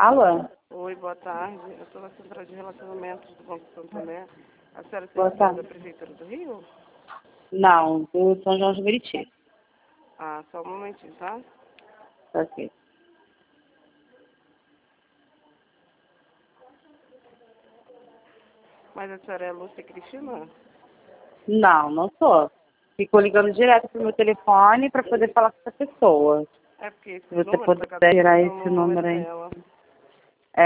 Alô? Oi, boa tarde. Eu estou na Central de Relacionamentos do Banco Santander. A senhora Boa é tarde. da Prefeitura do Rio? Não, do São João de Meriti. Ah, só um momentinho, tá? Ok. Mas a senhora é Lúcia Cristina? Não, não sou. Fico ligando direto pro meu telefone para poder falar com essa pessoa. É porque esse Se você número puder está tirar cadastrado esse no número número aí. dela.